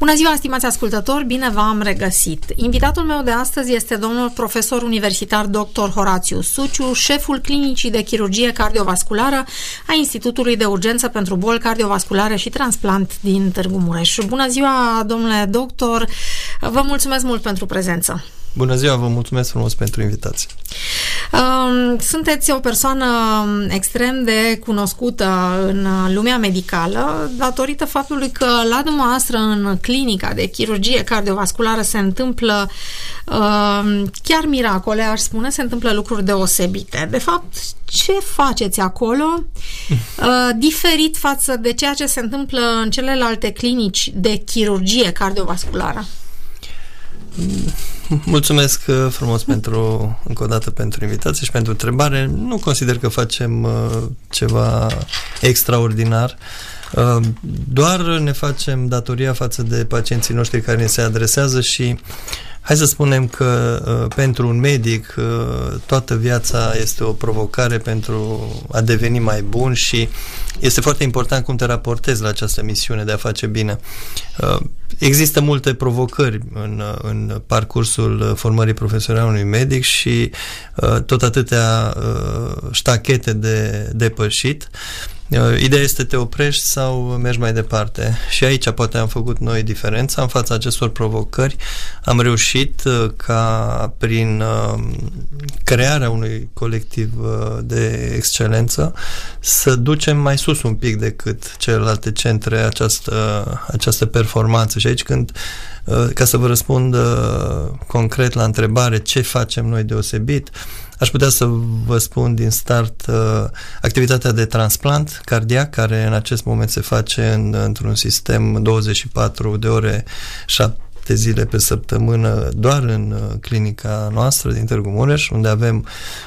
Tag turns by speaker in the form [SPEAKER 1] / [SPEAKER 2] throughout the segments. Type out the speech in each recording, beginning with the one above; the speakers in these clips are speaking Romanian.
[SPEAKER 1] Bună ziua, stimați ascultători, bine v-am regăsit. Invitatul meu de astăzi este domnul profesor universitar dr. Horațiu Suciu, șeful Clinicii de Chirurgie Cardiovasculară a Institutului de Urgență pentru Boli Cardiovasculare și Transplant din Târgu Mureș. Bună ziua, domnule doctor, vă mulțumesc mult pentru prezență.
[SPEAKER 2] Bună ziua, vă mulțumesc frumos pentru invitație.
[SPEAKER 1] Sunteți o persoană extrem de cunoscută în lumea medicală datorită faptului că la dumneavoastră în clinica de chirurgie cardiovasculară se întâmplă chiar miracole, aș spune, se întâmplă lucruri deosebite. De fapt, ce faceți acolo diferit față de ceea ce se întâmplă în celelalte clinici de chirurgie cardiovasculară?
[SPEAKER 2] Mulțumesc frumos încă o dată pentru invitație și pentru întrebare. Nu consider că facem ceva extraordinar. Doar ne facem datoria față de pacienții noștri care ne se adresează și hai să spunem că pentru un medic toată viața este o provocare pentru a deveni mai bun și este foarte important cum te raportezi la această misiune de a face bine. Există multe provocări în parcursul formării profesionale a unui medic și tot atâtea ștachete de depășit. Ideea este te oprești sau mergi mai departe și aici poate am făcut noi diferența în fața acestor provocări. Am reușit ca prin crearea unui colectiv de excelență să ducem mai sus un pic decât celelalte centre această performanță și aici ca să vă răspund concret la întrebare ce facem noi deosebit, aș putea să vă spun din start activitatea de transplant cardiac, care în acest moment se face într-un sistem 24 de ore, 7 zile pe săptămână, doar în clinica noastră din Târgu Mureș, unde avem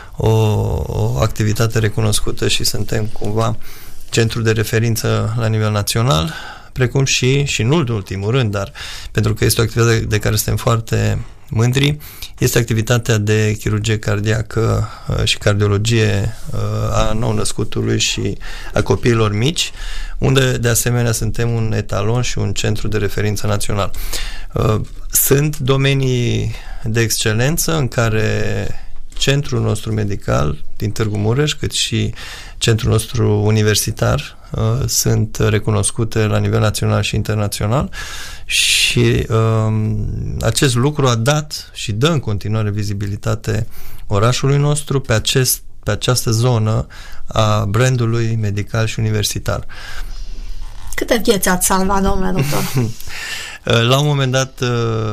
[SPEAKER 2] o activitate recunoscută și suntem cumva centru de referință la nivel național, precum și în ultimul rând, dar pentru că este o activitate de care suntem foarte mândri, este activitatea de chirurgie cardiacă și cardiologie a nou-născutului și a copiilor mici, unde de asemenea suntem un etalon și un centru de referință național. Sunt domenii de excelență în care centrul nostru medical din Târgu Mureș, cât și centrul nostru universitar sunt recunoscute la nivel național și internațional și acest lucru a dat și dă în continuare vizibilitate orașului nostru pe această zonă a brandului medical și universitar.
[SPEAKER 1] Câte vieți ați salvat, domnule doctor?
[SPEAKER 2] La un moment dat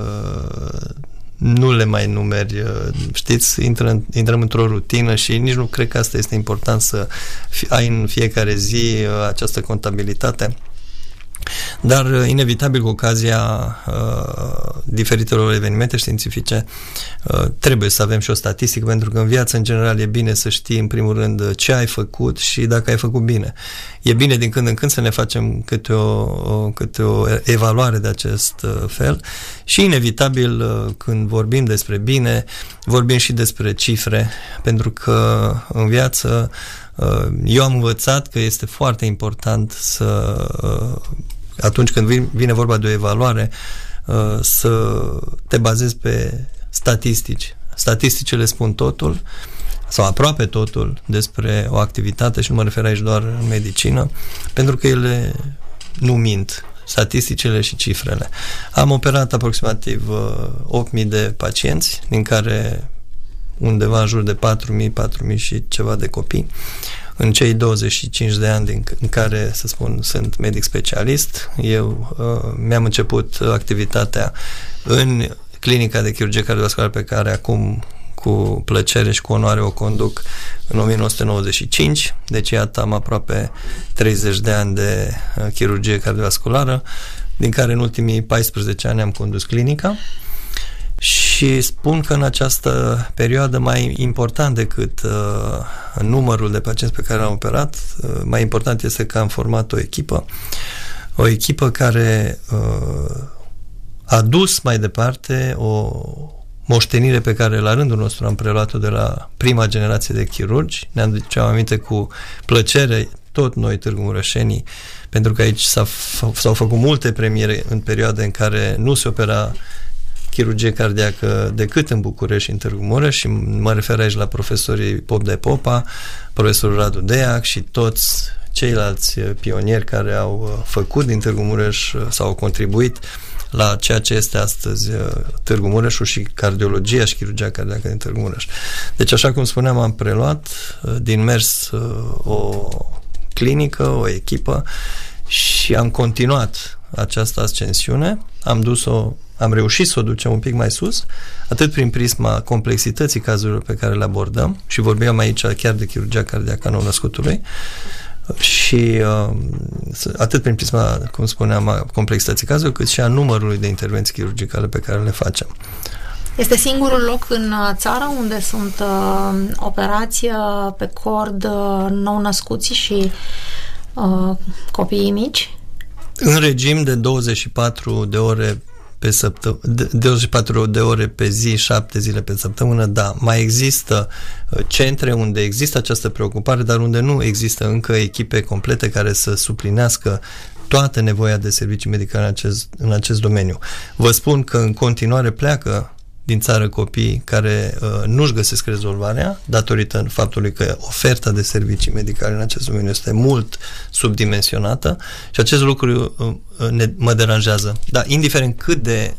[SPEAKER 2] nu le mai numeri, știți, intrăm într-o rutină și nici nu cred că asta este important să ai în fiecare zi această contabilitate. Dar, inevitabil, cu ocazia diferitelor evenimente științifice, trebuie să avem și o statistică, pentru că în viață, în general, e bine să știi, în primul rând, ce ai făcut și dacă ai făcut bine. E bine, din când în când, să ne facem câte o evaluare de acest fel și, inevitabil, când vorbim despre bine, vorbim și despre cifre, pentru că, în viață, eu am învățat că este foarte important să atunci când vine vorba de o evaluare să te bazezi pe statistici. Statisticile spun totul sau aproape totul despre o activitate și nu mă refer aici doar în medicină, pentru că ele nu mint, statisticile și cifrele. Am operat aproximativ 8.000 de pacienți, din care undeva în jur de 4.000 și ceva de copii. În cei 25 de ani în care, să spun, sunt medic specialist, eu mi-am început activitatea în clinica de chirurgie cardiovasculară pe care acum cu plăcere și cu onoare o conduc în 1995, deci iată am aproape 30 de ani de chirurgie cardiovasculară, din care în ultimii 14 ani am condus clinica. Și spun că în această perioadă, mai important decât numărul de pacienți pe care l-am operat, mai important este că am format o echipă care a dus mai departe o moștenire pe care la rândul nostru am preluat-o de la prima generație de chirurgi. Ne aduceam aminte cu plăcere tot noi târgumureșenii, pentru că aici s-au făcut multe premiere în perioade în care nu se opera chirurgie cardiacă decât în București și în Târgu Mureș, și mă refer aici la profesorii Pop de Popa, profesorul Radu Deac și toți ceilalți pionieri care au făcut din Târgu Mureș sau au contribuit la ceea ce este astăzi Târgu Mureșul și cardiologia și chirurgia cardiacă din Târgu Mureș. Deci, așa cum spuneam, am preluat din mers o clinică, o echipă, și am continuat această ascensiune. Am reușit să o ducem un pic mai sus, atât prin prisma complexității cazurilor pe care le abordăm, și vorbeam aici chiar de chirurgia cardiacă a nou-născutului, și atât prin prisma, cum spuneam, a complexității cazurilor, cât și a numărului de intervenții chirurgicale pe care le facem.
[SPEAKER 1] Este singurul loc în țară unde sunt operații pe cord nou-născuți și copiii mici?
[SPEAKER 2] În regim de 24 de ore pe 24 de ore pe zi, 7 zile pe săptămână, da. Mai există centre unde există această preocupare, dar unde nu există încă echipe complete care să suplinească toată nevoia de servicii medicale în acest domeniu. Vă spun că în continuare pleacă din țară copii care nu-și găsesc rezolvarea datorită faptului că oferta de servicii medicale în acest domeniu este mult subdimensionată, și acest lucru mă deranjează. Dar indiferent cât de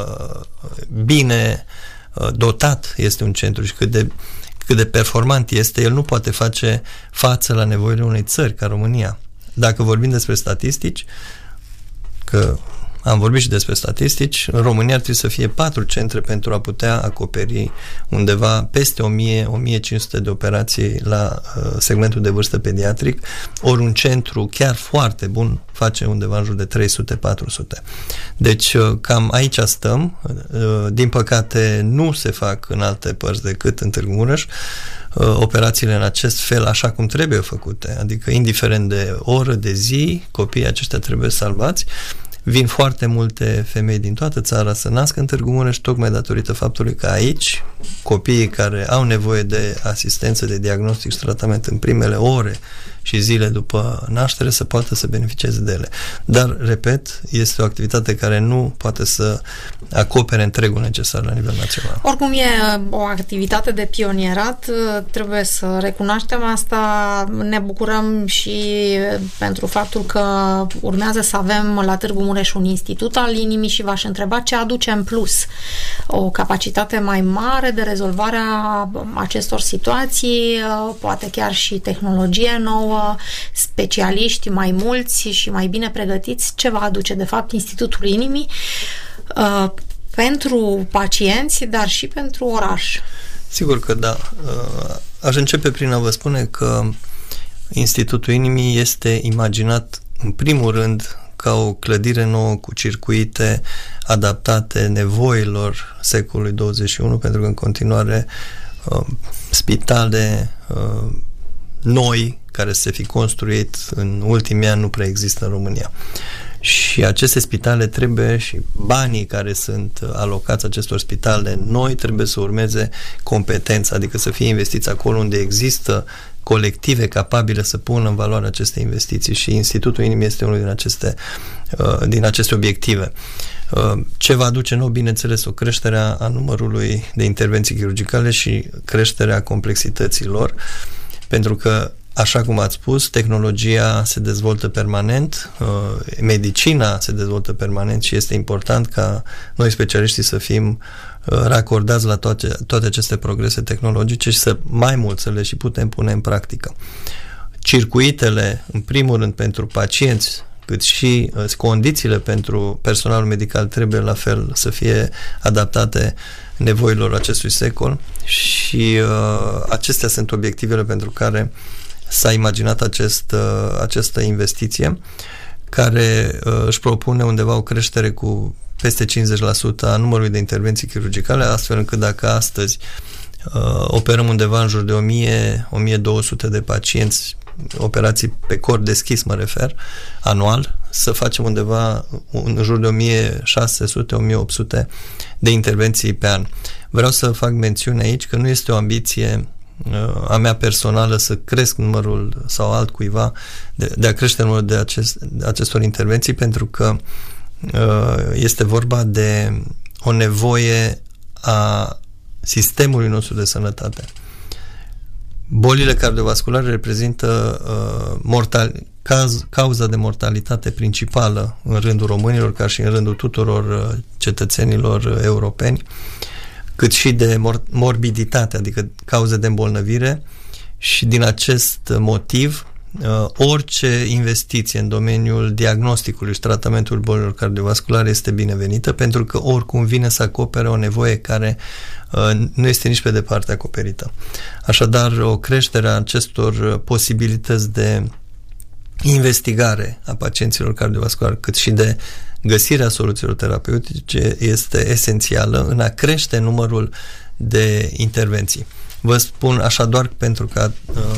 [SPEAKER 2] bine dotat este un centru și cât de performant este, el nu poate face față la nevoile unei țări ca România. Dacă vorbim despre statistici, că am vorbit și despre statistici, în România ar trebui să fie 4 centre pentru a putea acoperi undeva peste 1000-1500 de operații la segmentul de vârstă pediatric, ori un centru chiar foarte bun face undeva în jur de 300-400. Deci cam aici stăm. Din păcate nu se fac în alte părți decât în Târgu Mureș operațiile în acest fel, așa cum trebuie făcute, adică indiferent de oră, de zi, copiii aceștia trebuie salvați. Vin foarte multe femei din toată țara să nască în Târgu Mureș, tocmai datorită faptului că aici copiii care au nevoie de asistență, de diagnostic și tratament în primele ore și zile după naștere să poată să beneficieze de ele. Dar, repet, este o activitate care nu poate să acopere întregul necesar la nivel național.
[SPEAKER 1] Oricum e o activitate de pionierat, trebuie să recunoaștem asta. Ne bucurăm și pentru faptul că urmează să avem la Târgu Mureș un institut al inimii și v-aș întreba ce aduce în plus. O capacitate mai mare de rezolvare a acestor situații, poate chiar și tehnologie nouă, specialiști mai mulți și mai bine pregătiți. Ce va aduce, de fapt, Institutul Inimii pentru pacienți, dar și pentru oraș?
[SPEAKER 2] Sigur că da. Aș începe prin a vă spune că Institutul Inimii este imaginat în primul rând ca o clădire nouă cu circuite adaptate nevoilor secolului 21, pentru că în continuare spitale noi care să fi construit în ultimii ani nu prea există în România. Și aceste spitale trebuie, și banii care sunt alocați acestor spitale noi trebuie să urmeze competența, adică să fie investiți acolo unde există colective capabile să pună în valoare aceste investiții, și Institutul Inimii este unul din aceste obiective. Ce va aduce nou? Bineînțeles, o creștere a numărului de intervenții chirurgicale și creșterea complexităților, pentru că, așa cum ați spus, tehnologia se dezvoltă permanent, medicina se dezvoltă permanent și este important ca noi specialiștii să fim racordați la toate aceste progrese tehnologice și să le și putem pune în practică. Circuitele, în primul rând, pentru pacienți, cât și condițiile pentru personalul medical trebuie la fel să fie adaptate nevoilor acestui secol, și acestea sunt obiectivele pentru care s-a imaginat această investiție, care își propune undeva o creștere cu peste 50% a numărului de intervenții chirurgicale, astfel încât dacă astăzi operăm undeva în jur de 1000-1200 de pacienți, operații pe cord deschis mă refer, anual, să facem undeva în jur de 1600-1800 de intervenții pe an. Vreau să fac mențiune aici că nu este o ambiție a mea personală să cresc numărul sau altcuiva de a crește numărul de acestor intervenții, pentru că este vorba de o nevoie a sistemului nostru de sănătate. Bolile cardiovasculare reprezintă cauza de mortalitate principală în rândul românilor, ca și în rândul tuturor cetățenilor europeni, cât și de morbiditate, adică cauze de îmbolnăvire, și din acest motiv orice investiție în domeniul diagnosticului și tratamentului bolilor cardiovasculare este binevenită, pentru că oricum vine să acopere o nevoie care nu este nici pe departe acoperită. Așadar, o creștere a acestor posibilități de investigare a pacienților cardiovasculari, cât și de găsirea soluțiilor terapeutice, este esențială în a crește numărul de intervenții. Vă spun așa doar pentru ca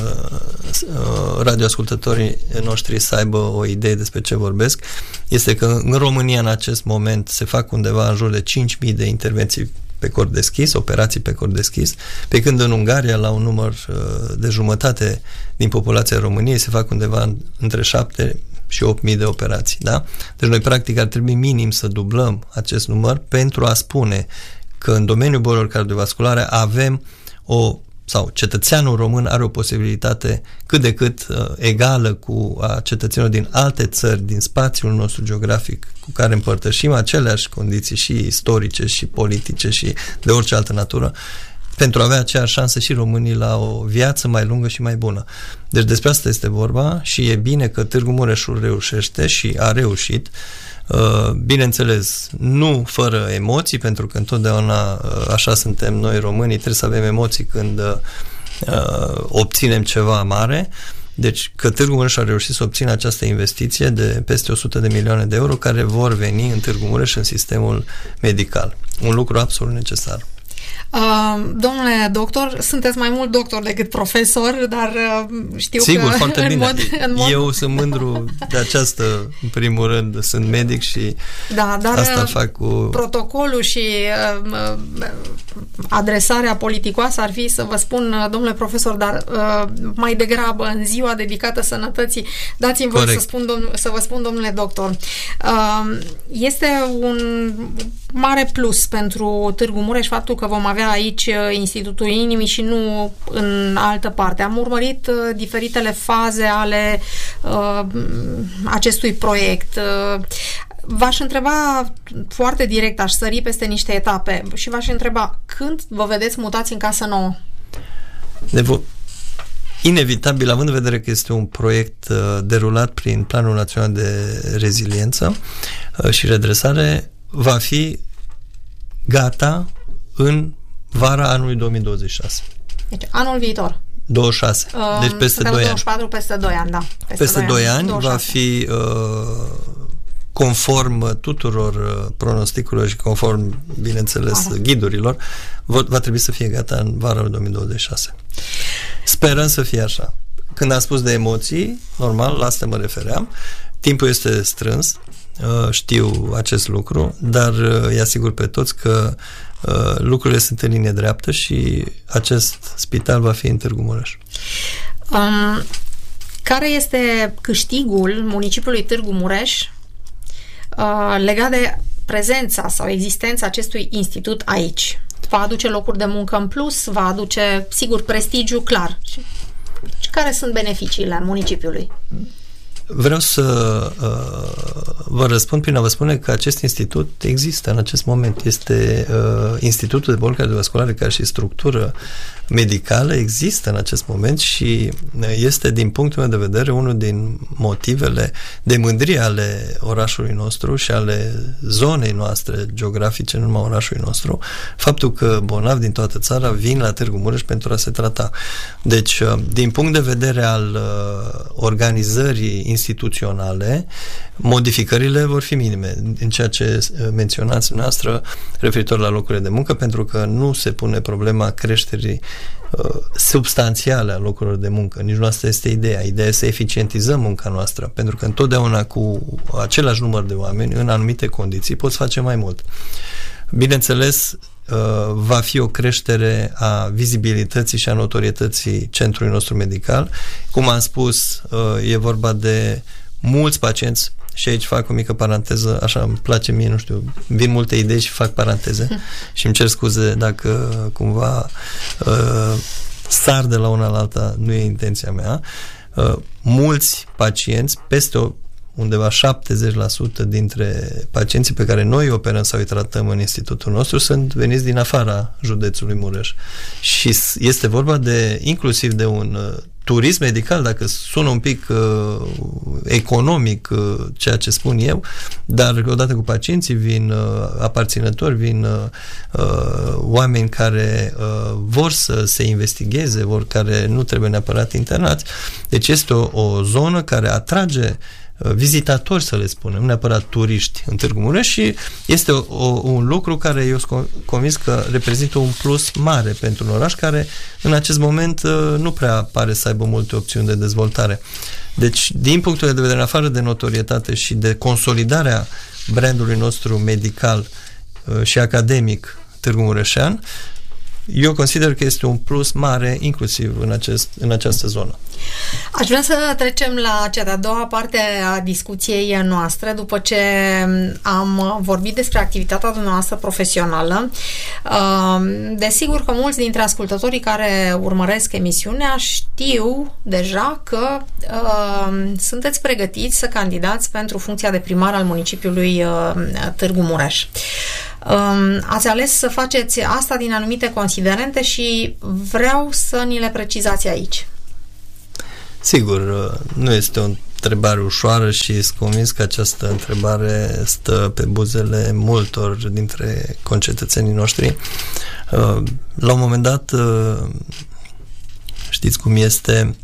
[SPEAKER 2] radioascultătorii noștri să aibă o idee despre ce vorbesc, este că în România în acest moment se fac undeva în jur de 5.000 de intervenții pe cord deschis, operații pe cord deschis, pe când în Ungaria, la un număr de jumătate din populația României, se fac undeva între 7 și 8.000 de operații. Da? Deci noi practic ar trebui minim să dublăm acest număr pentru a spune că în domeniul bolilor cardiovasculare avem sau cetățeanul român are o posibilitate cât de cât egală cu a cetățenilor din alte țări, din spațiul nostru geografic, cu care împărtășim aceleași condiții și istorice și politice și de orice altă natură, pentru a avea aceeași șansă și românii la o viață mai lungă și mai bună. Deci despre asta este vorba și e bine că Târgu Mureșul reușește și a reușit. Bineînțeles, nu fără emoții, pentru că întotdeauna așa suntem noi românii, trebuie să avem emoții când obținem ceva mare. Deci că Târgu Mureș a reușit să obțină această investiție de peste 100 de milioane de euro care vor veni în Târgu Mureș în sistemul medical. Un lucru absolut necesar.
[SPEAKER 1] Domnule doctor, sunteți mai mult doctor decât profesor, dar știu
[SPEAKER 2] Sigur,
[SPEAKER 1] că
[SPEAKER 2] foarte bine.
[SPEAKER 1] în mod...
[SPEAKER 2] Eu sunt mândru de această, în primul rând, sunt medic și
[SPEAKER 1] dar
[SPEAKER 2] asta fac cu...
[SPEAKER 1] protocolul și adresarea politicoasă ar fi să vă spun, domnule profesor, dar mai degrabă în ziua dedicată sănătății, dați-mi voi să vă spun, domnule doctor, este un mare plus pentru Târgu Mureș faptul că vom avea aici Institutul Inimii și nu în altă parte. Am urmărit diferitele faze ale acestui proiect. V-aș întreba foarte direct, aș sări peste niște etape și v-aș întreba când vă vedeți mutați în casă nouă?
[SPEAKER 2] Inevitabil, având în vedere că este un proiect derulat prin Planul Național de Reziliență și Redresare, va fi gata în vara anului 2026.
[SPEAKER 1] Deci anul viitor.
[SPEAKER 2] 26. Deci peste 2 ani.
[SPEAKER 1] 24, peste 2 ani, da.
[SPEAKER 2] Peste 2 ani 26. Va fi conform tuturor pronosticurilor și conform, bineînțeles, ghidurilor, va trebui să fie gata în vara lui 2026. Sperăm să fie așa. Când am spus de emoții, normal, la asta mă refeream. Timpul este strâns, știu acest lucru, dar îi asigur pe toți că lucrurile sunt în linie dreaptă și acest spital va fi în Târgu Mureș.
[SPEAKER 1] Care este câștigul municipiului Târgu Mureș legat de prezența sau existența acestui institut aici? Va aduce locuri de muncă în plus? Va aduce, sigur, prestigiu, clar. Și care sunt beneficiile municipiului?
[SPEAKER 2] Vreau să vă răspund prin a vă spune că acest institut există în acest moment. Este Institutul de Boli Cardiovasculare ca și structură medicală, există în acest moment și este, din punctul meu de vedere, unul din motivele de mândrie ale orașului nostru și ale zonei noastre geografice, nu numai orașului nostru, faptul că bolnavi din toată țara vin la Târgu Mureș pentru a se trata. Deci, din punct de vedere al organizării instituționale, modificările vor fi minime în ceea ce menționați noastră referitor la locurile de muncă, pentru că nu se pune problema creșterii substanțiale a locurilor de muncă. Nici nu asta este ideea. Ideea este să eficientizăm munca noastră, pentru că întotdeauna cu același număr de oameni, în anumite condiții, poți face mai mult. Bineînțeles, va fi o creștere a vizibilității și a notorietății centrului nostru medical. Cum am spus, e vorba de mulți pacienți, și aici fac o mică paranteză, așa îmi place mie, nu știu, vin multe idei și fac paranteze și îmi cer scuze dacă cumva sar de la una la alta, nu e intenția mea. Mulți pacienți, undeva 70% dintre pacienții pe care noi operăm sau îi tratăm în institutul nostru sunt veniți din afara județului Mureș. Și este vorba inclusiv de un turism medical, dacă sună un pic economic ceea ce spun eu, dar odată cu pacienții vin aparținători, vin oameni care vor să se investigheze, care nu trebuie neapărat internați. Deci este o zonă care atrage vizitatori, să le spunem, neapărat turiști în Târgu Mureș, și este un lucru care eu sunt convins că reprezintă un plus mare pentru un oraș care în acest moment nu prea pare să aibă multe opțiuni de dezvoltare. Deci, din punctul de vedere, în afară de notorietate și de consolidarea brandului nostru medical și academic Târgu Mureșean, eu consider că este un plus mare inclusiv în această zonă.
[SPEAKER 1] Aș vrea să trecem la cea de-a doua parte a discuției noastre, după ce am vorbit despre activitatea dumneavoastră profesională. Desigur că mulți dintre ascultătorii care urmăresc emisiunea știu deja că sunteți pregătiți să candidați pentru funcția de primar al municipiului Târgu Mureș. Ați ales să faceți asta din anumite considerente și vreau să ni le precizați aici.
[SPEAKER 2] Sigur, nu este o întrebare ușoară și sunt convins că această întrebare stă pe buzele multor dintre concetățenii noștri. La un moment dat, știți cum este,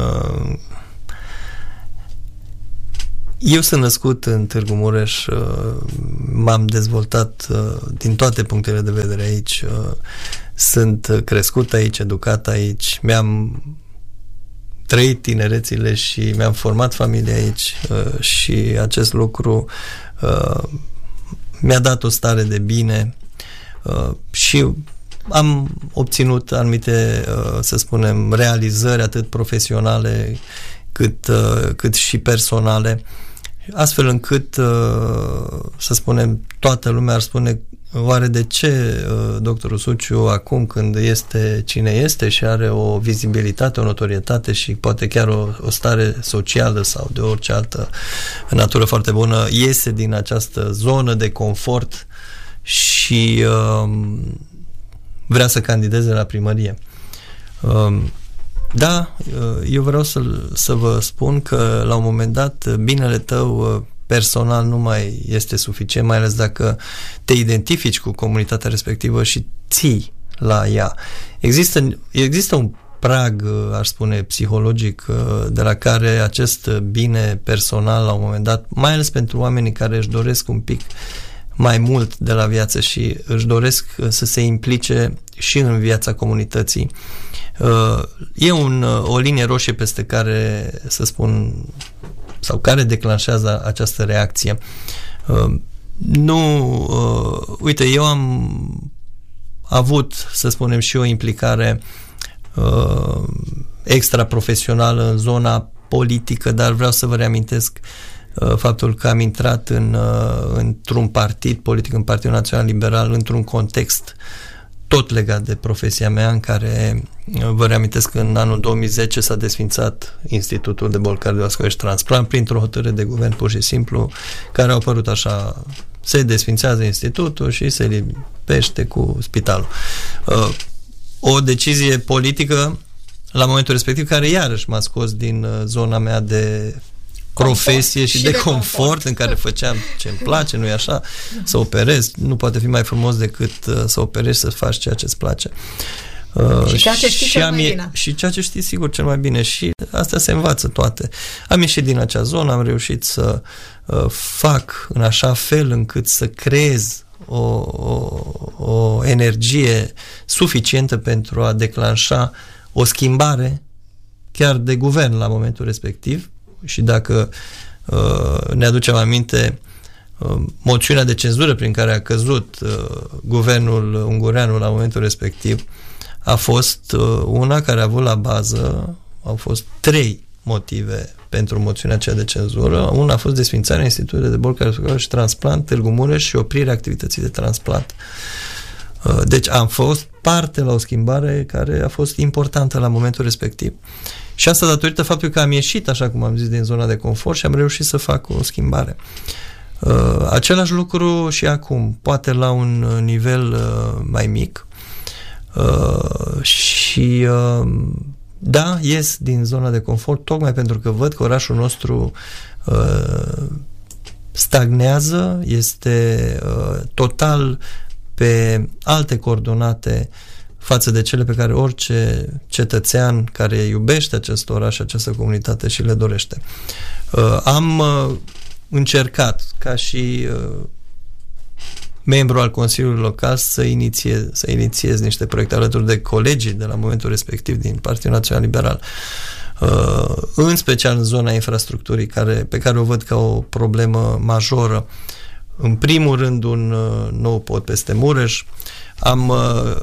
[SPEAKER 2] eu sunt născut în Târgu Mureș, m-am dezvoltat din toate punctele de vedere aici, sunt crescut aici, educat aici, mi-am trăit tinerețile și mi-am format familia aici și acest lucru mi-a dat o stare de bine și am obținut anumite, să spunem, realizări atât profesionale cât și personale, astfel încât, să spunem, toată lumea ar spune: oare de ce doctorul Suciu, acum când este cine este și are o vizibilitate, o notorietate și poate chiar o stare socială sau de orice altă natură foarte bună, iese din această zonă de confort și vrea să candideze la primărie? Da, eu vreau să vă spun că la un moment dat binele tău personal nu mai este suficient, mai ales dacă te identifici cu comunitatea respectivă și ții la ea. Există un prag, aș spune, psihologic, de la care acest bine personal la un moment dat, mai ales pentru oamenii care își doresc un pic mai mult de la viață și își doresc să se implice și în viața comunității, e o linie roșie peste care, să spun, sau care declanșează această reacție. Uite, eu am avut, să spunem, și o implicare extra-profesională în zona politică, dar vreau să vă reamintesc faptul că am intrat într-un partid politic, în Partidul Național Liberal, într-un context tot legat de profesia mea, în care vă reamintesc că în anul 2010 s-a desfințat Institutul de Boli Cardiovasculare și Transplant printr-o hotărâre de guvern, pur și simplu, care au apărut așa: se desfințează institutul și se lipește cu spitalul. O decizie politică la momentul respectiv, care iarăși m-a scos din zona mea de profesie și de confort în care făceam ce-mi place, nu-i așa? Să operezi, nu poate fi mai frumos decât să operezi, să faci ceea ce-ți place.
[SPEAKER 1] Și ceea ce știi cel mai bine.
[SPEAKER 2] Și ceea ce știi, sigur, cel mai bine. Și astea se învață toate. Am ieșit din acea zonă, am reușit să fac în așa fel încât să creez o energie suficientă pentru a declanșa o schimbare chiar de guvern la momentul respectiv. Și dacă ne aducem aminte, moțiunea de cenzură prin care a căzut guvernul ungureanu la momentul respectiv a fost una care a avut la bază, au fost 3 motive pentru moțiunea aceea de cenzură. Una a fost desființarea Institutului de Boli Cardiovasculare și Transplant Târgu Mureș și oprirea activității de transplant. Deci am fost parte la o schimbare care a fost importantă la momentul respectiv. Și asta datorită faptului că am ieșit, așa cum am zis, din zona de confort și am reușit să fac o schimbare. Același lucru și acum, poate la un nivel mai mic. Și da, ies din zona de confort tocmai pentru că văd că orașul nostru stagnează, este total pe alte coordonate față de cele pe care orice cetățean care iubește acest oraș, această comunitate și le dorește. Am încercat ca și membru al Consiliului Local să inițiez niște proiecte alături de colegii de la momentul respectiv din Partidul Național Liberal, în special în zona infrastructurii pe care o văd ca o problemă majoră. În primul rând un nou pod peste Mureș. Am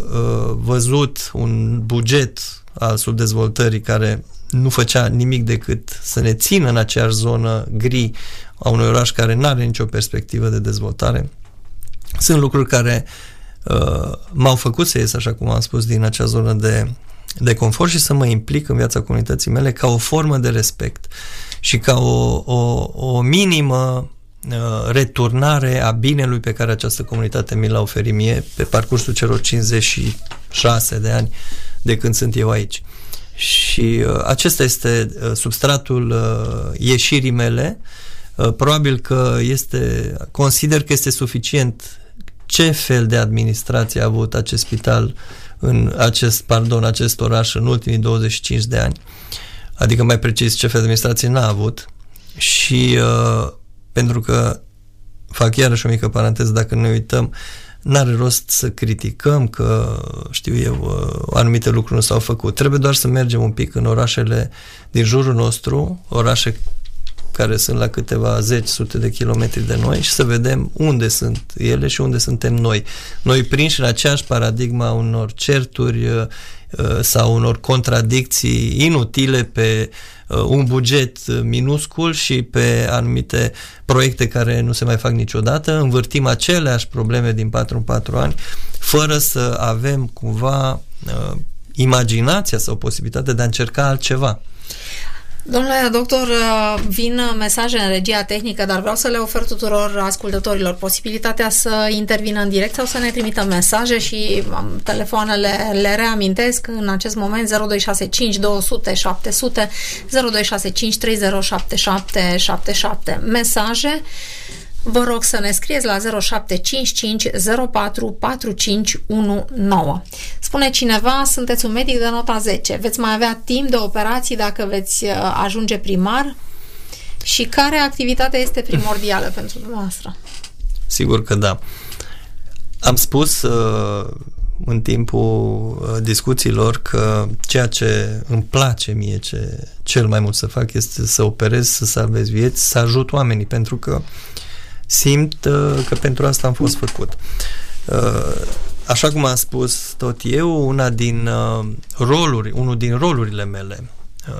[SPEAKER 2] văzut un buget al subdezvoltării care nu făcea nimic decât să ne țină în aceeași zonă gri a unui oraș care nu are nicio perspectivă de dezvoltare. Sunt lucruri care m-au făcut să ies, așa cum am spus, din acea zonă de confort și să mă implic în viața comunității mele ca o formă de respect și ca o minimă returnare a binelui pe care această comunitate mi l-a oferit mie pe parcursul celor 56 de ani de când sunt eu aici. Și acesta este substratul ieșirii mele. Probabil că consider că este suficient ce fel de administrație a avut acest spital acest oraș în ultimii 25 de ani. Adică mai precis ce fel de administrație n-a avut. Și pentru că fac iarăși o mică paranteză, dacă ne uităm, n-are rost să criticăm că, știu eu, anumite lucruri nu s-au făcut. Trebuie doar să mergem un pic în orașele din jurul nostru, orașe care sunt la câteva sute de kilometri de noi și să vedem unde sunt ele și unde suntem noi. Noi prinși în aceeași paradigma a unor certuri sau unor contradicții inutile pe un buget minuscul și pe anumite proiecte care nu se mai fac niciodată, învârtim aceleași probleme din 4 în 4 ani, fără să avem cumva imaginația sau posibilitatea de a încerca altceva.
[SPEAKER 1] Domnule doctor, vin mesaje în regia tehnică, dar vreau să le ofer tuturor ascultătorilor posibilitatea să intervină în direct sau să ne trimită mesaje și telefoanele le reamintesc în acest moment 0265 200 700 0265 307777. Mesaje vă rog să ne scrieți la 0755 04 4519. Spune cineva, sunteți un medic de nota 10. Veți mai avea timp de operații dacă veți ajunge primar? Și care activitate este primordială pentru dumneavoastră?
[SPEAKER 2] Sigur că da. Am spus în timpul discuțiilor că ceea ce îmi place mie cel mai mult să fac este să operez, să salvez vieți, să ajut oamenii, pentru că simt că pentru asta am fost făcut. Așa cum am spus tot eu, unul din rolurile mele,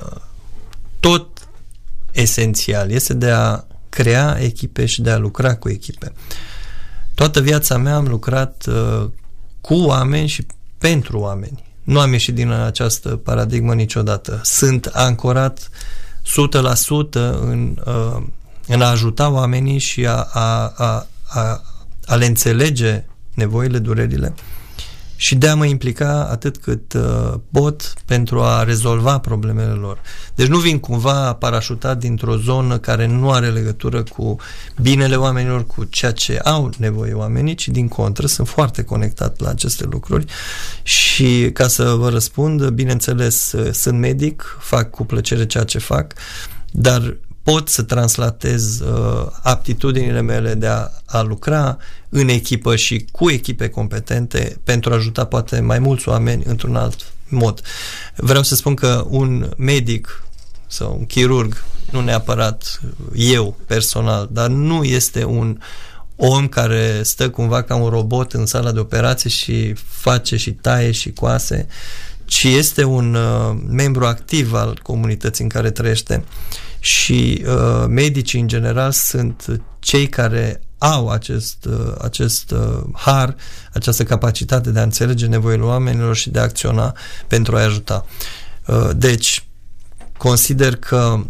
[SPEAKER 2] tot esențial, este de a crea echipe și de a lucra cu echipe. Toată viața mea am lucrat cu oameni și pentru oameni. Nu am ieșit din această paradigmă niciodată. Sunt ancorat 100% în a ajuta oamenii și a le înțelege nevoile, durerile și de a mă implica atât cât pot pentru a rezolva problemele lor. Deci nu vin cumva parașutat dintr-o zonă care nu are legătură cu binele oamenilor, cu ceea ce au nevoie oamenii, ci din contră, sunt foarte conectat la aceste lucruri și ca să vă răspund, bineînțeles, sunt medic, fac cu plăcere ceea ce fac, dar pot să translatez aptitudinile mele de a lucra în echipă și cu echipe competente pentru a ajuta poate mai mulți oameni într-un alt mod. Vreau să spun că un medic sau un chirurg, nu neapărat eu personal, dar nu este om care stă cumva ca un robot în sala de operație și face și taie și coase, ci este un membru activ al comunității în care trăiește. Și medicii în general sunt cei care au acest har, această capacitate de a înțelege nevoile oamenilor și de a acționa pentru a-i ajuta. Deci, consider că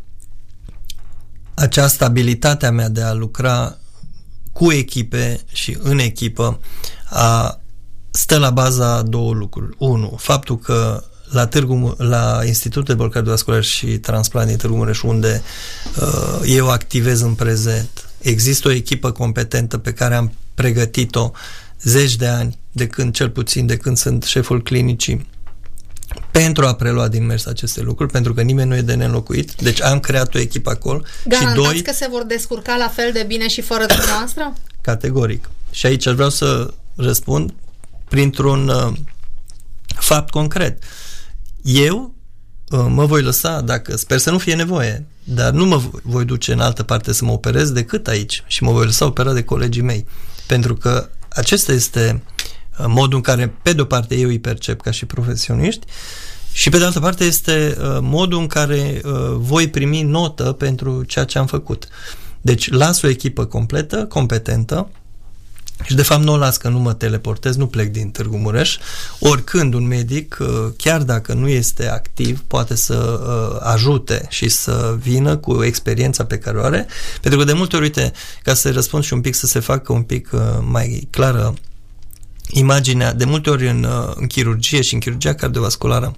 [SPEAKER 2] această abilitate a mea de a lucra cu echipe și în echipă stă la baza două lucruri. Unu, faptul că la Institutul de Boli Cardiovasculare și Transplant din Târgu Mureș, unde eu activez în prezent, există o echipă competentă pe care am pregătit-o zeci de ani, cel puțin de când sunt șeful clinicii, pentru a prelua din mers aceste lucruri, pentru că nimeni nu e de neînlocuit. Deci am creat o echipă acolo.
[SPEAKER 1] Garantați că se vor descurca la fel de bine și fără dumneavoastră?
[SPEAKER 2] Categoric. Și aici vreau să răspund printr-un fapt concret. Eu mă voi lăsa, sper să nu fie nevoie, dar nu mă voi duce în altă parte să mă operez decât aici și mă voi lăsa operat de colegii mei. Pentru că acesta este modul în care, pe de-o parte, eu îi percep ca și profesioniști și, pe de altă parte, este modul în care voi primi notă pentru ceea ce am făcut. Deci, las o echipă completă, competentă și, de fapt, nu o las, că nu mă teleportez, nu plec din Târgu Mureș. Oricând un medic, chiar dacă nu este activ, poate să ajute și să vină cu experiența pe care o are. Pentru că, de multe ori, uite, ca să răspund și un pic, să se facă un pic mai clară imaginea, de multe ori în chirurgie și în chirurgia cardiovasculară,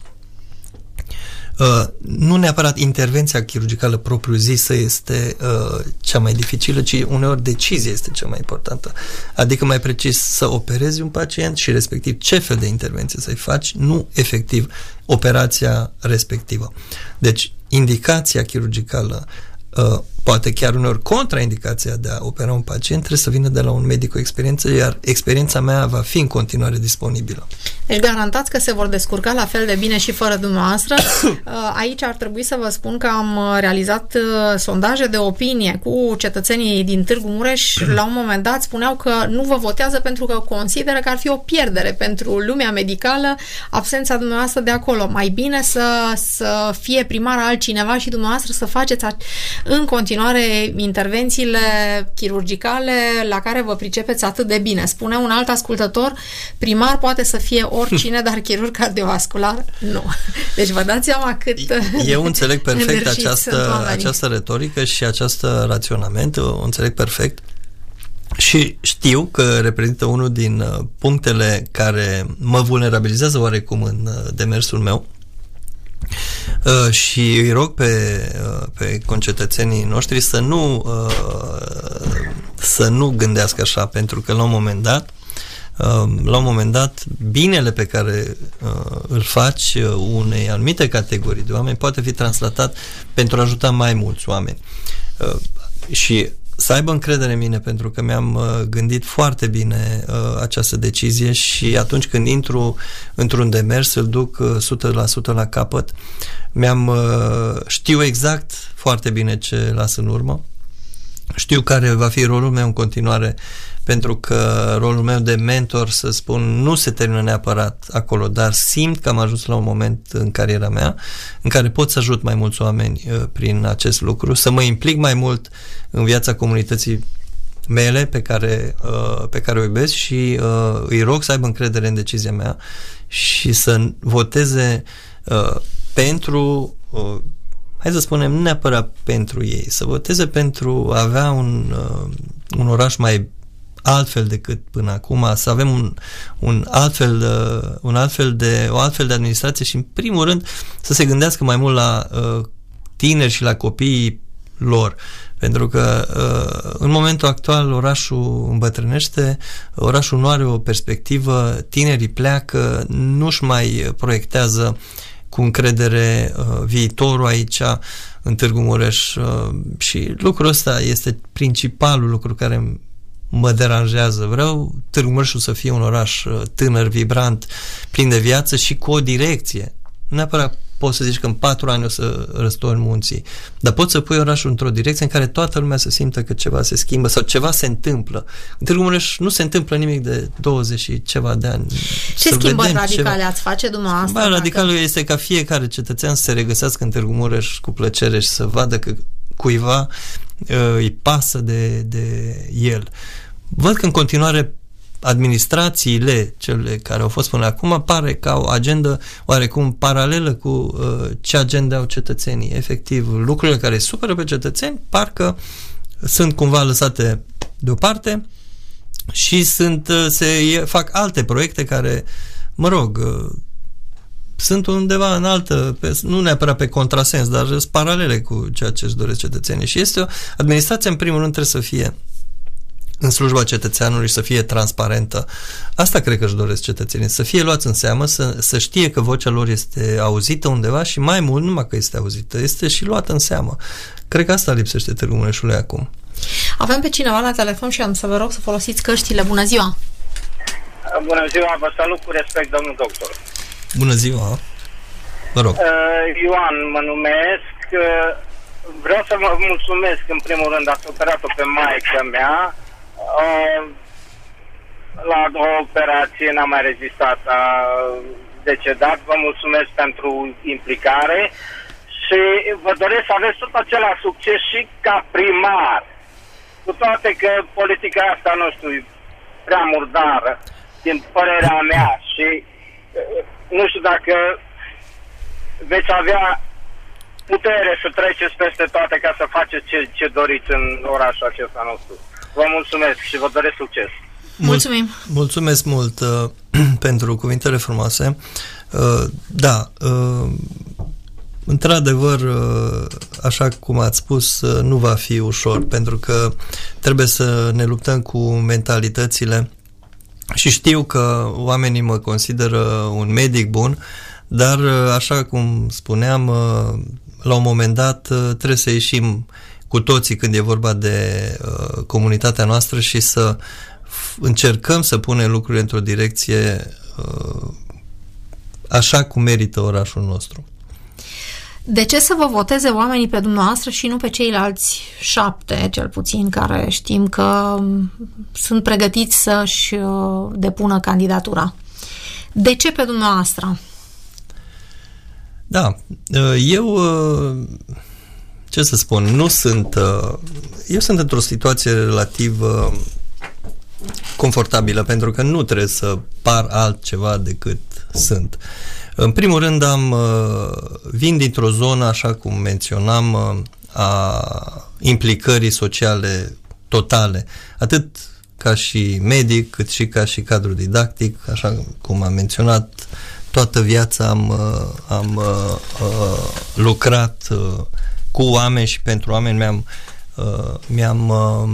[SPEAKER 2] nu neapărat intervenția chirurgicală propriu-zisă este cea mai dificilă, ci uneori decizia este cea mai importantă. Adică, mai precis, să operezi un pacient și respectiv ce fel de intervenție să-i faci, nu efectiv operația respectivă. Deci, indicația chirurgicală, poate chiar uneori contraindicația de a opera un pacient, trebuie să vină de la un medic cu experiență, iar experiența mea va fi în continuare disponibilă.
[SPEAKER 1] Deci garantați că se vor descurca la fel de bine și fără dumneavoastră. Aici ar trebui să vă spun că am realizat sondaje de opinie cu cetățenii din Târgu Mureș. La un moment dat spuneau că nu vă votează pentru că consideră că ar fi o pierdere pentru lumea medicală absența dumneavoastră de acolo. Mai bine să fie primar altcineva și dumneavoastră să faceți în continuare intervențiile chirurgicale la care vă pricepeți atât de bine. Spune un alt ascultător, primar poate să fie oricine, dar chirurg cardiovascular nu. Deci vă dați seama cât
[SPEAKER 2] eu înțeleg perfect această retorică și acest raționament, o înțeleg perfect și știu că reprezintă unul din punctele care mă vulnerabilizează oarecum în demersul meu. Și îi rog pe concetățenii noștri să nu gândească așa, pentru că la un moment dat binele pe care îl faci unei anumite categorii de oameni poate fi translatat pentru a ajuta mai mulți oameni. Și să aibă încredere în mine, pentru că mi-am gândit foarte bine această decizie și atunci când intru într-un demers îl duc 100% la capăt. Știu exact foarte bine ce las în urmă, știu care va fi rolul meu în continuare, pentru că rolul meu de mentor, să spun, nu se termină neapărat acolo, dar simt că am ajuns la un moment în cariera mea în care pot să ajut mai mulți oameni prin acest lucru, să mă implic mai mult în viața comunității mele pe care o iubesc și îi rog să aibă încredere în decizia mea și să voteze pentru, hai să spunem, nu neapărat pentru ei, să voteze pentru a avea un oraș mai altfel decât până acum, să avem o altfel de administrație și, în primul rând, să se gândească mai mult la tineri și la copiii lor. Pentru că în momentul actual orașul îmbătrânește, orașul nu are o perspectivă, tinerii pleacă, nu-și mai proiectează cu încredere viitorul aici în Târgu Mureș și lucrul ăsta este principalul lucru care mă deranjează. Vreau Târgu Mureșul să fie un oraș tânăr, vibrant, plin de viață și cu o direcție. Nu neapărat poți să zici că în 4 ani o să răstorni munții, dar poți să pui orașul într-o direcție în care toată lumea să simtă că ceva se schimbă sau ceva se întâmplă. În Târgu Mureș nu se întâmplă nimic de 20 și ceva de ani.
[SPEAKER 1] Ce schimbări radicale ați face dumneavoastră?
[SPEAKER 2] Schimbarea radicală este ca fiecare cetățean să se regăsească în Târgu Mureș cu plăcere și să vadă că cuiva îi pasă de el. Văd că în continuare administrațiile, cele care au fost până acum, pare ca o agendă oarecum paralelă cu ce agenda au cetățenii. Efectiv, lucrurile care îi supără pe cetățeni parcă sunt cumva lăsate deoparte și se fac alte proiecte care, mă rog, sunt undeva în altă, nu neapărat pe contrasens, dar sunt paralele cu ceea ce își doresc cetățenii. Și administrația, în primul rând, trebuie să fie în slujba cetățeanului și să fie transparentă. Asta cred că își doresc cetățenii, să fie luați în seamă, să știe că vocea lor este auzită undeva și mai mult, numai că este auzită, este și luată în seamă. Cred că asta lipsește Târgu Mureșului acum.
[SPEAKER 1] Avem pe cineva la telefon și am să vă rog să folosiți căștile. Bună ziua!
[SPEAKER 3] Bună ziua, vă salut cu respect, domnul doctor.
[SPEAKER 2] Bună ziua! Vă rog.
[SPEAKER 3] Ioan mă numesc. Vreau să vă mulțumesc, în primul rând, ați operat-o pe maică mea. La o operație n-a mai rezistat, a decedat. Vă mulțumesc pentru implicare și vă doresc să aveți tot același succes și ca primar. Cu toate că politica asta, nu știu, e prea murdară, din părerea mea, și nu știu dacă veți avea putere să treceți peste toate ca să faceți ce doriți în orașul acesta nostru. Vă mulțumesc și vă doresc succes.
[SPEAKER 1] Mulțumim!
[SPEAKER 2] Mulțumesc mult pentru cuvintele frumoase. Da, într-adevăr, așa cum ați spus, nu va fi ușor, pentru că trebuie să ne luptăm cu mentalitățile și știu că oamenii mă consideră un medic bun, dar, așa cum spuneam, la un moment dat trebuie să ieșim cu toții când e vorba de comunitatea noastră și să încercăm să punem lucrurile într-o direcție așa cum merită orașul nostru.
[SPEAKER 1] De ce să vă voteze oamenii pe dumneavoastră și nu pe ceilalți 7, cel puțin, care știm că sunt pregătiți să-și depună candidatura? De ce pe dumneavoastră?
[SPEAKER 2] Da, eu, ce să spun, eu sunt într-o situație relativ confortabilă, pentru că nu trebuie să par altceva decât sunt. În primul rând, vin dintr-o zonă, așa cum menționam, a implicării sociale totale, atât ca și medic, cât și ca și cadru didactic, așa cum am menționat. Toată viața am lucrat cu oameni și pentru oameni, mi-am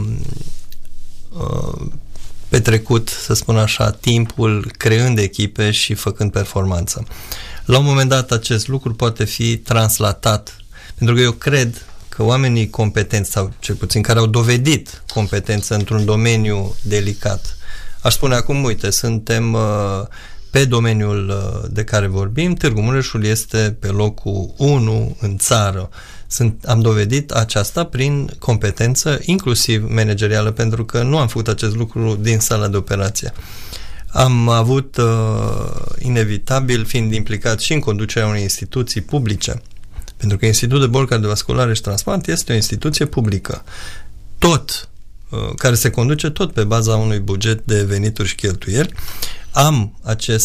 [SPEAKER 2] petrecut, să spun așa, timpul creând echipe și făcând performanță. La un moment dat acest lucru poate fi translatat, pentru că eu cred că oamenii competenți, sau cel puțin care au dovedit competență într-un domeniu delicat, aș spune acum, uite, suntem pe domeniul de care vorbim, Târgu Mureșul este pe locul 1 în țară. Am dovedit aceasta prin competență, inclusiv managerială, pentru că nu am făcut acest lucru din sala de operație. Am avut, inevitabil, fiind implicat și în conducerea unei instituții publice, pentru că Institutul de Boli Cardiovasculare și Transplant este o instituție publică, care se conduce tot pe baza unui buget de venituri și cheltuieli. Am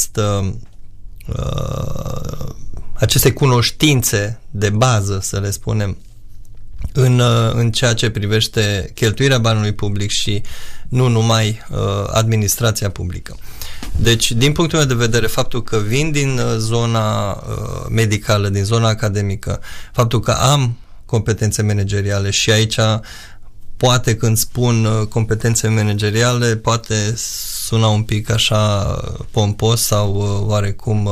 [SPEAKER 2] aceste cunoștințe de bază, să le spunem, în ceea ce privește cheltuirea banului public și nu numai administrația publică. Deci, din punctul meu de vedere, faptul că vin din zona medicală, din zona academică, faptul că am competențe manageriale și aici, poate când spun competențe manageriale, poate suna un pic așa pompos sau oarecum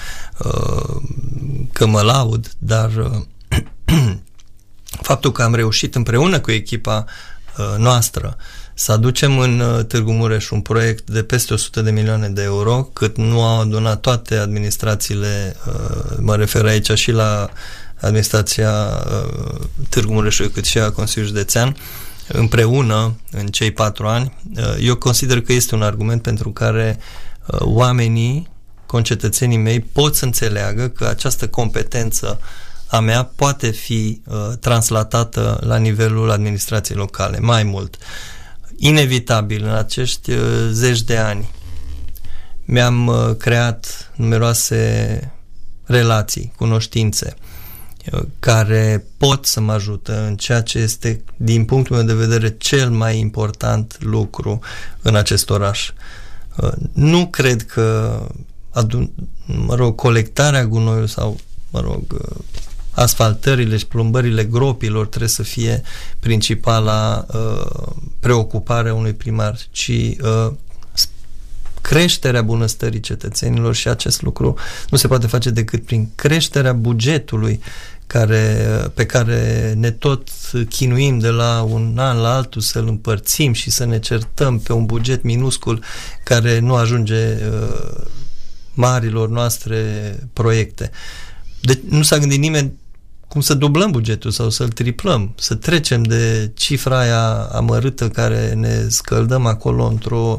[SPEAKER 2] că mă laud, dar faptul că am reușit împreună cu echipa noastră să aducem în Târgu Mureș un proiect de peste 100 de milioane de euro, cât nu au adunat toate administrațiile, mă refer aici și la administrația Târgu Mureșului, cât și a Consiliului Județean, împreună în cei 4 ani, eu consider că este un argument pentru care oamenii, concetățenii mei, pot să înțeleagă că această competență a mea poate fi translatată la nivelul administrației locale. Mai mult, inevitabil, în acești 10 de ani mi-am creat numeroase relații, cunoștințe care pot să mă ajută în ceea ce este, din punctul meu de vedere, cel mai important lucru în acest oraș. Nu cred că colectarea gunoiului sau, asfaltările și plombările gropilor trebuie să fie principala preocupare a unui primar, ci creșterea bunăstării cetățenilor, și acest lucru nu se poate face decât prin creșterea bugetului pe care ne tot chinuim de la un an la altul să-l împărțim și să ne certăm pe un buget minuscul care nu ajunge marilor noastre proiecte. Deci nu s-a gândit nimeni cum să dublăm bugetul sau să-l triplăm, să trecem de cifra aia amărâtă care ne scăldăm acolo într-o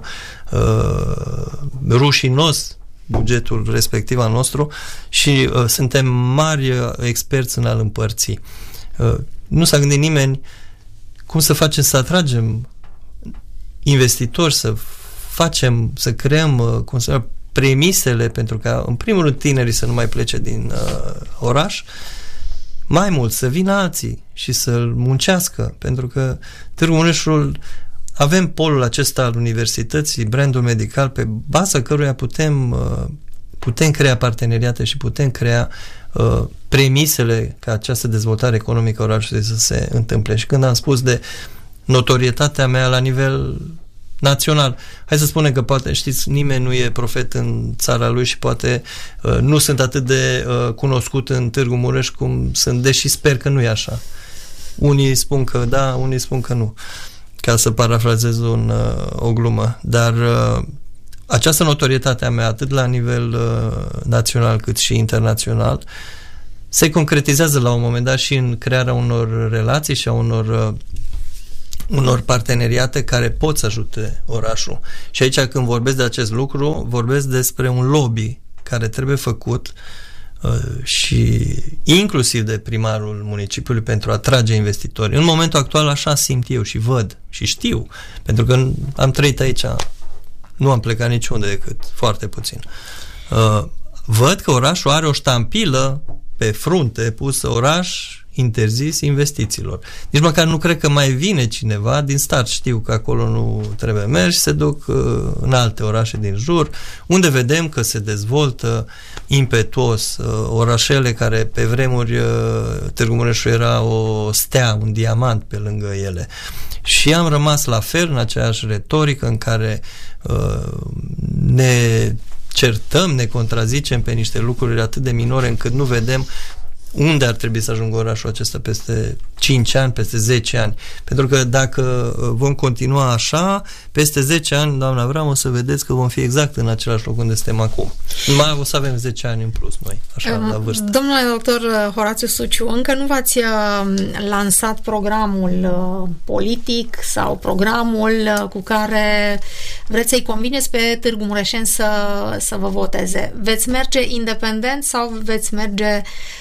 [SPEAKER 2] rușinos bugetul respectiv al nostru și suntem mari experți în a-l împărți. Nu s-a gândit nimeni cum să facem să atragem investitori, să creăm premisele pentru ca, în primul rând, tinerii să nu mai plece din oraș, mai mult să vină alții și să-l muncească, pentru că Târgu Mureșul, avem polul acesta al universității, brandul medical, pe baza căruia putem crea parteneriate și putem crea premisele ca această dezvoltare economică a orașului să se întâmple. Și când am spus de notorietatea mea la nivel național, hai să spunem că poate, știți, nimeni nu e profet în țara lui și poate nu sunt atât de cunoscut în Târgu Mureș cum sunt, deși sper că nu e așa. Unii spun că da, unii spun că nu, ca să parafrazez o glumă, dar această notorietate a mea, atât la nivel național cât și internațional, se concretizează la un moment dat și în crearea unor relații și a unor parteneriate care pot să ajute orașul. Și aici, când vorbesc de acest lucru, vorbesc despre un lobby care trebuie făcut și inclusiv de primarul municipiului pentru a atrage investitori. În momentul actual așa simt eu și văd și știu, pentru că am trăit aici, nu am plecat niciunde decât foarte puțin. Văd că orașul are o ștampilă pe frunte pusă: oraș interzis investițiilor. Nici măcar nu cred că mai vine cineva din start. Știu că acolo nu trebuie mers și se duc în alte orașe din jur, unde vedem că se dezvoltă impetuos orașele care pe vremuri Târgu Mureșul era o stea, un diamant pe lângă ele. Și am rămas la fel în aceeași retorică în care ne certăm, ne contrazicem pe niște lucruri atât de minore încât nu vedem unde ar trebui să ajungă orașul acesta peste 5 ani, peste 10 ani. Pentru că dacă vom continua așa, peste 10 ani, doamna Avram, o să vedeți că vom fi exact în același loc unde suntem acum. Mai o să avem 10 ani în plus noi, așa, la vârstă.
[SPEAKER 1] Domnule doctor Horațiu Suciu, încă nu v-ați lansat programul politic sau programul cu care vreți să-i convingeți pe Târgu Mureșeni să vă voteze. Veți merge independent sau veți merge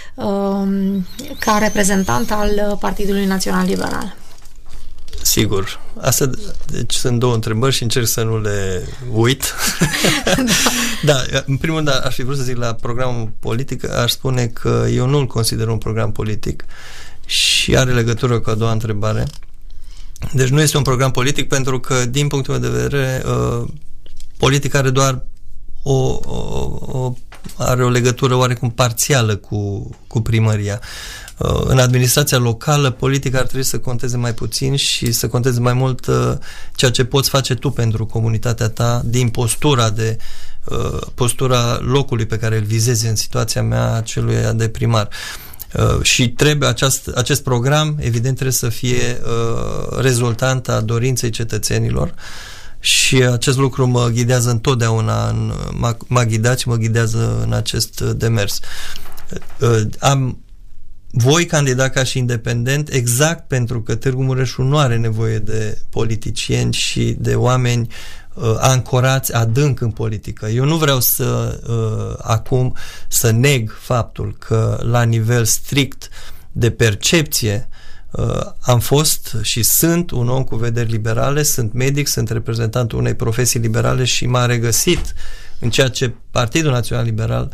[SPEAKER 1] ca reprezentant al Partidului Național Liberal?
[SPEAKER 2] Sigur. Asta, deci sunt două întrebări și încerc să nu le uit. Da, în primul rând aș fi vrut să zic la programul politic, aș spune că eu nu îl consider un program politic și are legătură cu a doua întrebare. Deci nu este un program politic pentru că, din punctul meu de vedere, politica are doar are o legătură oarecum parțială cu primăria. În administrația locală, politica ar trebui să conteze mai puțin și să conteze mai mult ceea ce poți face tu pentru comunitatea ta din postura locului pe care îl vizezi, în situația mea, celui de primar. Și trebuie acest program, evident, trebuie să fie rezultant a dorinței cetățenilor și acest lucru mă ghidează întotdeauna, m-a ghidat și mă ghidează în acest demers. Voi candida ca și independent exact pentru că Târgu Mureșul nu are nevoie de politicieni și de oameni ancorați adânc în politică. Eu nu vreau acum să neg faptul că la nivel strict de percepție am fost și sunt un om cu vederi liberale, sunt medic, sunt reprezentantul unei profesii liberale și m-a regăsit în ceea ce Partidul Național Liberal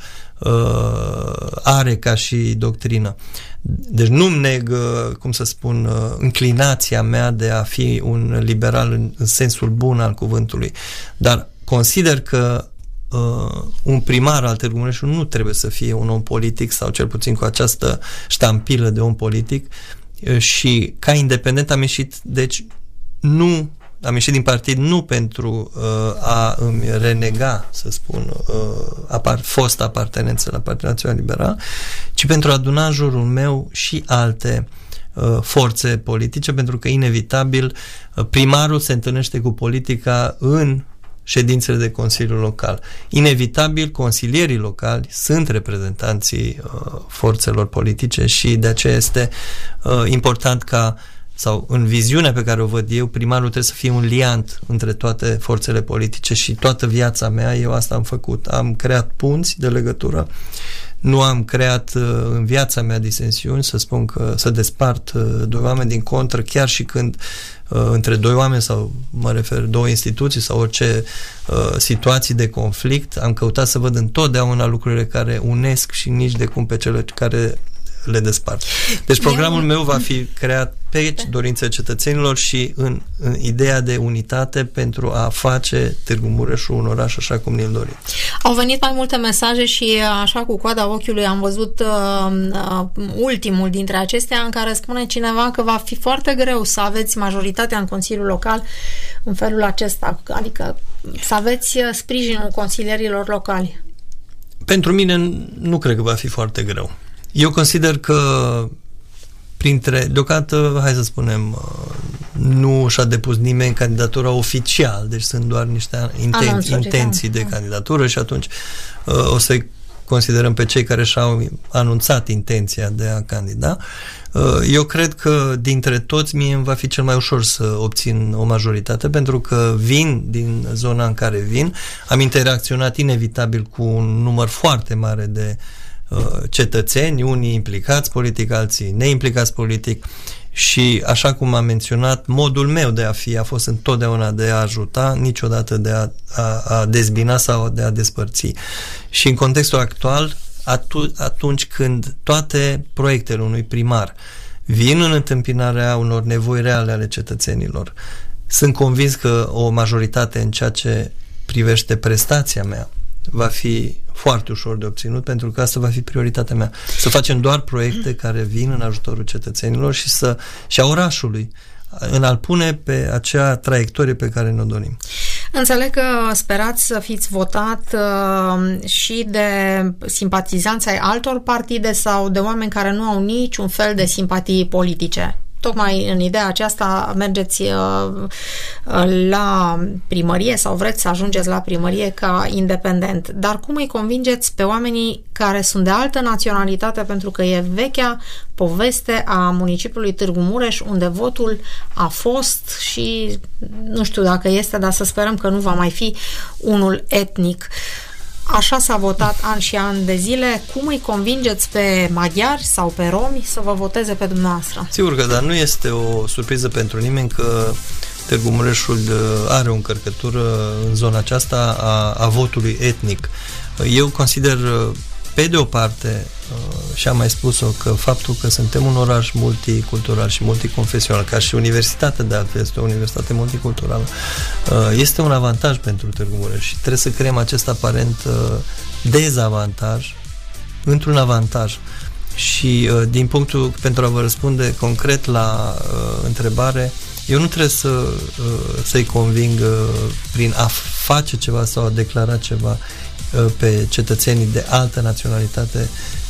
[SPEAKER 2] are ca și doctrină. Deci nu-mi neg, cum să spun, înclinația mea de a fi un liberal în sensul bun al cuvântului, dar consider că un primar al Târgu Mureșului nu trebuie să fie un om politic sau cel puțin cu această ștampilă de om politic și ca independent am ieșit, deci nu am ieșit din partid nu pentru a îmi renega, să spun, fost apartenență la Partidul Național Liberal, ci pentru a aduna în jurul meu și alte forțe politice, pentru că inevitabil primarul se întâlnește cu politica în ședințele de Consiliu Local. Inevitabil, consilierii locali sunt reprezentanții forțelor politice și de aceea este important ca sau în viziunea pe care o văd eu, primarul trebuie să fie un liant între toate forțele politice și toată viața mea, eu asta am făcut. Am creat punți de legătură, nu am creat în viața mea disensiuni, să spun că să despart doi oameni, din contră, chiar și când între doi oameni sau mă refer două instituții sau orice situații de conflict, am căutat să văd întotdeauna lucrurile care unesc și nici de cum pe cele care le despart. Deci programul meu va fi creat pe dorința cetățenilor și în ideea de unitate pentru a face Târgu Mureșul un oraș așa cum ne-l dorim.
[SPEAKER 1] Au venit mai multe mesaje și așa cu coada ochiului am văzut ultimul dintre acestea în care spune cineva că va fi foarte greu să aveți majoritatea în Consiliul Local în felul acesta, adică să aveți sprijinul consilierilor locali.
[SPEAKER 2] Pentru mine nu cred că va fi foarte greu. Eu consider că deocamdată, hai să spunem, nu și-a depus nimeni candidatura oficial, deci sunt doar niște intenții de candidatură și atunci o să-i considerăm pe cei care și-au anunțat intenția de a candida. Eu cred că dintre toți mie îmi va fi cel mai ușor să obțin o majoritate, pentru că vin din zona în care vin, am interacționat inevitabil cu un număr foarte mare de cetățeni, unii implicați politic, alții neimplicați politic și, așa cum am menționat, modul meu de a fi a fost întotdeauna de a ajuta, niciodată de a dezbina sau de a despărți. Și în contextul actual, atunci când toate proiectele unui primar vin în întâmpinarea unor nevoi reale ale cetățenilor, sunt convins că o majoritate în ceea ce privește prestația mea va fi foarte ușor de obținut, pentru că asta va fi prioritatea mea. Să facem doar proiecte care vin în ajutorul cetățenilor și a orașului, în a-l pune pe acea traiectorie pe care ne-o dorim.
[SPEAKER 1] Înțeleg că sperați să fiți votat și de simpatizanți ai altor partide sau de oameni care nu au niciun fel de simpatii politice. Tocmai în ideea aceasta mergeți la primărie sau vreți să ajungeți la primărie ca independent. Dar cum îi convingeți pe oamenii care sunt de altă naționalitate, pentru că e vechea poveste a municipiului Târgu Mureș, unde votul a fost și nu știu dacă este, dar să sperăm că nu va mai fi unul etnic. Așa s-a votat ani și ani de zile. Cum îi convingeți pe maghiari sau pe romi să vă voteze pe dumneavoastră?
[SPEAKER 2] Sigur că da, nu este o surpriză pentru nimeni că Târgu Mureșul are o încărcătură în zona aceasta a votului etnic. Eu consider, pe de o parte, și am mai spus-o, că faptul că suntem un oraș multicultural și multiconfesional, ca și universitatea de altfel este o universitate multiculturală, este un avantaj pentru Târgu Mureș și trebuie să creăm acest aparent dezavantaj într-un avantaj. Și pentru a vă răspunde concret la întrebare, eu nu trebuie să-i conving prin a face ceva sau a declara ceva pe cetățenii de altă naționalitate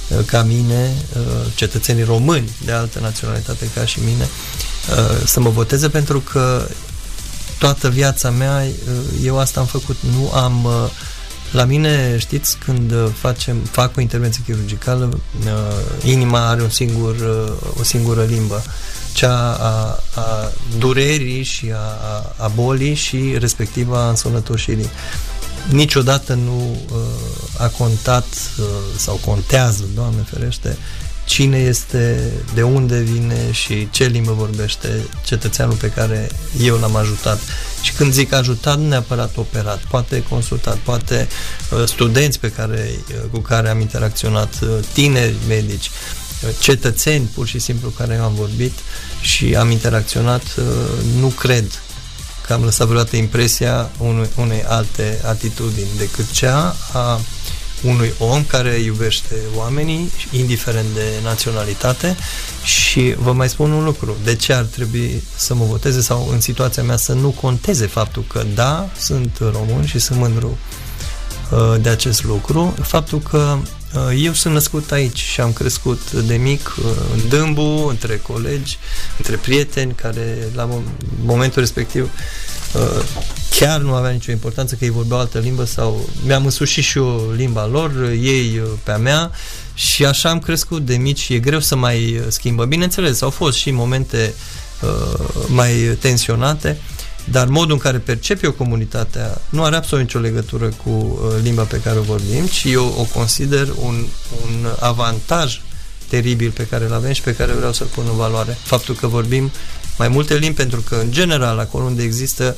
[SPEAKER 2] ca mine, cetățenii români de altă naționalitate ca și mine, să mă voteze, pentru că toată viața mea eu asta am făcut. Nu am... La mine, știți, când fac o intervenție chirurgicală, inima are o singură limbă, cea a durerii și a bolii și respectiv a însănătoșirii. Niciodată nu a contat sau contează, Doamne ferește, cine este, de unde vine și ce limbă vorbește cetățeanul pe care eu l-am ajutat. Și când zic ajutat, nu neapărat operat, poate consultat, poate studenți cu care am interacționat, tineri medici, cetățeni pur și simplu care eu am vorbit și am interacționat. Nu cred că am lăsat vreodată impresia unei alte atitudini decât cea a unui om care iubește oamenii, indiferent de naționalitate. Și vă mai spun un lucru: de ce ar trebui să mă voteze, sau în situația mea să nu conteze faptul că da, sunt român și sunt mândru de acest lucru, faptul că eu sunt născut aici și am crescut de mic în Dâmbu, între colegi, între prieteni care la momentul respectiv chiar nu avea nicio importanță că ei vorbeau altă limbă, sau mi-am însușit și eu limba lor, ei pe a mea, și așa am crescut de mici. E greu să mai schimbă. Bineînțeles, au fost și momente mai tensionate, dar modul în care percep eu comunitatea nu are absolut nicio legătură cu limba pe care o vorbim, ci eu o consider un avantaj teribil pe care îl avem și pe care vreau să-l pun în valoare. Faptul că vorbim mai multe limbi, pentru că, în general, acolo unde există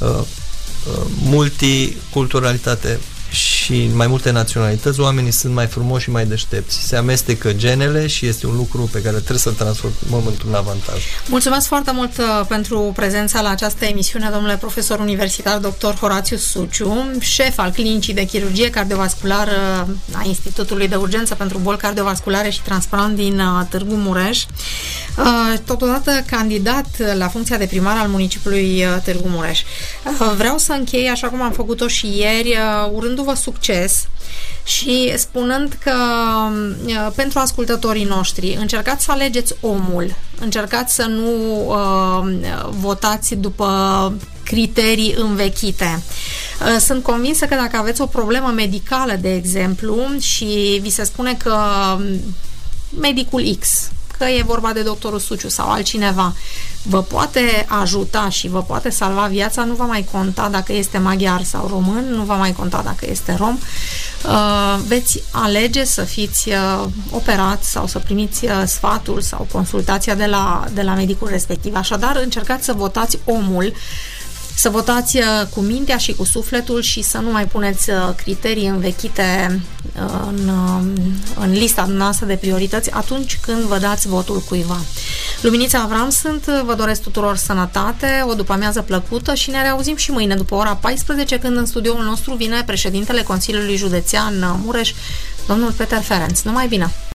[SPEAKER 2] multiculturalitate și mai multe naționalități, oamenii sunt mai frumoși și mai deștepți. Se amestecă genele și este un lucru pe care trebuie să-l transformăm într-un avantaj. Mulțumesc foarte mult
[SPEAKER 1] pentru prezența la această emisiune, domnule profesor universitar dr. Horațiu Suciu, șef al Clinicii de Chirurgie Cardiovasculară a Institutului de Urgență pentru Boli Cardiovasculare și Transplant din Târgu Mureș, totodată candidat la funcția de primar al municipiului Târgu Mureș. Vreau să închei, așa cum am făcut-o și ieri, urându-vă succes și spunând că pentru ascultătorii noștri, încercați să alegeți omul, încercați să nu votați după criterii învechite. Sunt convinsă că dacă aveți o problemă medicală, de exemplu, și vi se spune că medicul X, că e vorba de doctorul Suciu sau altcineva, vă poate ajuta și vă poate salva viața, nu va mai conta dacă este maghiar sau român, nu va mai conta dacă este rom. Veți alege să fiți operat sau să primiți sfatul sau consultația de la medicul respectiv. Așadar, încercați să votați omul, să votați cu mintea și cu sufletul și să nu mai puneți criterii învechite în lista noastră de priorități atunci când vă dați votul cuiva. Luminița Avram sunt, vă doresc tuturor sănătate, o după-amiază plăcută și ne reauzim și mâine după ora 14, când în studioul nostru vine președintele Consiliului Județean Mureș, domnul Peter Ferenc. Numai bine!